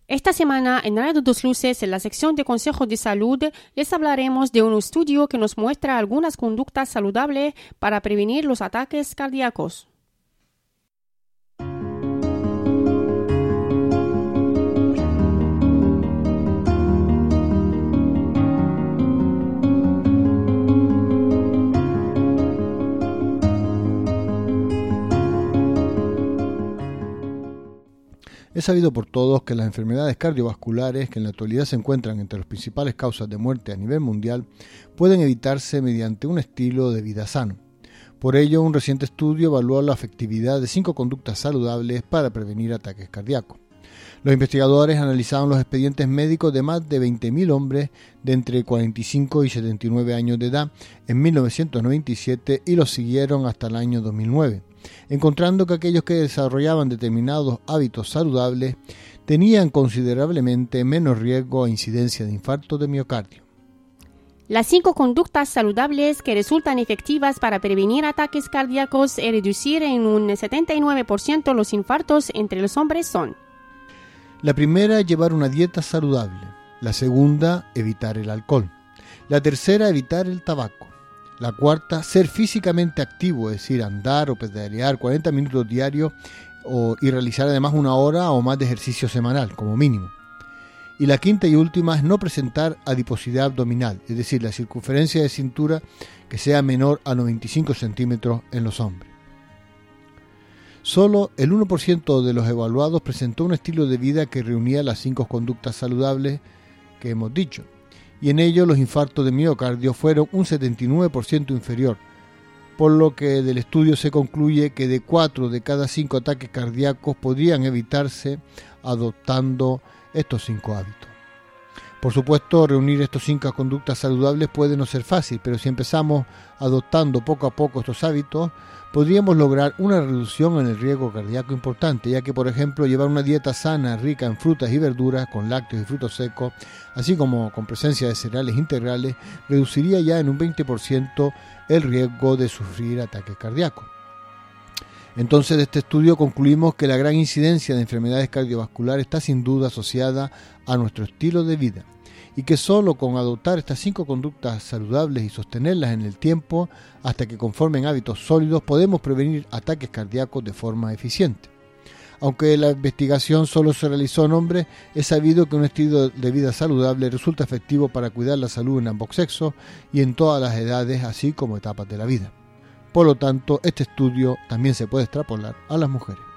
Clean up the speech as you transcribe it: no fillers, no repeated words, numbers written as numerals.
Esta semana en Radio Dos Luces, en la sección de Consejos de Salud, les hablaremos de un estudio que nos muestra algunas conductas saludables para prevenir los ataques cardíacos. Es sabido por todos que las enfermedades cardiovasculares, que en la actualidad se encuentran entre las principales causas de muerte a nivel mundial, pueden evitarse mediante un estilo de vida sano. Por ello, un reciente estudio evaluó la efectividad de 5 conductas saludables para prevenir ataques cardíacos. Los investigadores analizaron los expedientes médicos de más de 20.000 hombres de entre 45 y 79 años de edad en 1997 y los siguieron hasta el año 2009. Encontrando que aquellos que desarrollaban determinados hábitos saludables tenían considerablemente menos riesgo e incidencia de infarto de miocardio. Las 5 conductas saludables que resultan efectivas para prevenir ataques cardíacos y reducir en un 79% los infartos entre los hombres son: la primera, llevar una dieta saludable. La segunda, evitar el alcohol. La tercera, evitar el tabaco. La cuarta, ser físicamente activo, es decir, andar o pedalear 40 minutos diarios y realizar además 1 hora o más de ejercicio semanal, como mínimo. Y la quinta y última es no presentar adiposidad abdominal, es decir, la circunferencia de cintura que sea menor a 95 centímetros en los hombres. Solo el 1% de los evaluados presentó un estilo de vida que reunía las 5 conductas saludables que hemos dicho, y en ello los infartos de miocardio fueron un 79% inferior, por lo que del estudio se concluye que de 4 de cada 5 ataques cardíacos podrían evitarse adoptando estos 5 hábitos. Por supuesto, reunir estas 5 conductas saludables puede no ser fácil, pero si empezamos adoptando poco a poco estos hábitos, podríamos lograr una reducción en el riesgo cardíaco importante, ya que, por ejemplo, llevar una dieta sana, rica en frutas y verduras, con lácteos y frutos secos, así como con presencia de cereales integrales, reduciría ya en un 20% el riesgo de sufrir ataques cardíacos. Entonces, de este estudio concluimos que la gran incidencia de enfermedades cardiovasculares está sin duda asociada a nuestro estilo de vida, y que solo con adoptar estas 5 conductas saludables y sostenerlas en el tiempo hasta que conformen hábitos sólidos podemos prevenir ataques cardíacos de forma eficiente. Aunque la investigación solo se realizó en hombres, es sabido que un estilo de vida saludable resulta efectivo para cuidar la salud en ambos sexos y en todas las edades, así como etapas de la vida. Por lo tanto, este estudio también se puede extrapolar a las mujeres.